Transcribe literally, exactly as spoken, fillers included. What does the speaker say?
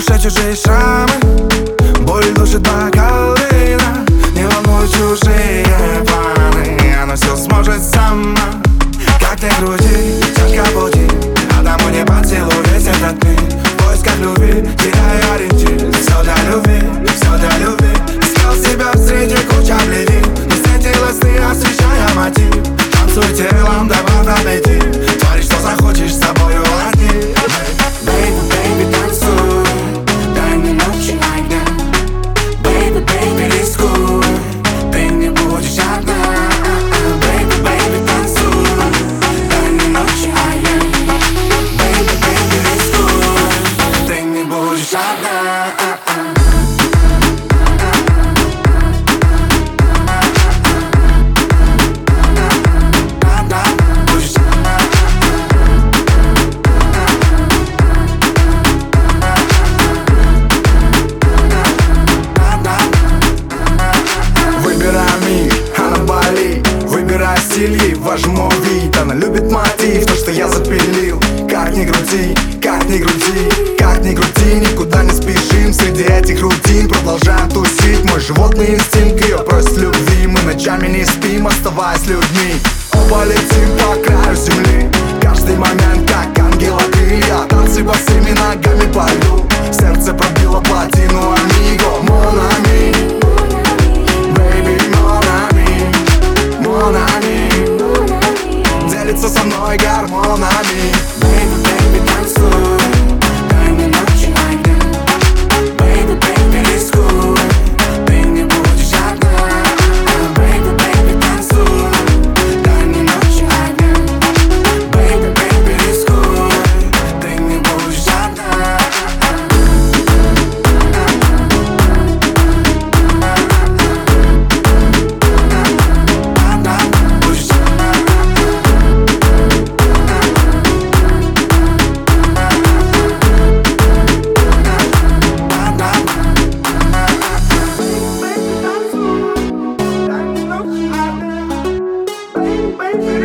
душе чужие шрамы, боль душит бокал вина. Не волнуют чужие планы, она все сможет сама. Как ты крути, тяжко пути, одному не под силу весь этот мир. В поисках любви теряю ориентир. Все для любви, все для любви. Искал себя среди кучи облевин, но встретилась ты, освещая мотив. Танцуй телом, добавь аппетит. Творишь, что захочешь, с собою одни. Baby, baby, танцуй, дай мне ночи огня. Baby, baby, рискуй, ты не будешь одна. Baby, baby, танцуй, дай мне ночи огня. Baby, baby, рискуй, ты не будешь одна. Ей важен вид, она любит мотив, то, что я запилил. Как ни крути, как ни крути, как ни крути, никуда не спешим. Среди этих рутин продолжаем тусить. Мой животный инстинкт ее просит любви. Мы ночами не спим, оставаясь людьми. Оба летим по краю земли. Каждый момент как ангела крылья. Танцы босыми ногами по льду. Сердце пробило плотину, амиго, мон ами. Baby, мон ами, мон ами. Делится со мной гормонами. Baby, baby, танцуй, дай мне ночи огня. Baby, baby, рискуй, ты не будешь одна. Baby, baby, танцуй, дай мне ночи огня. Baby, baby, рискуй, ты не будешь одна. Baby,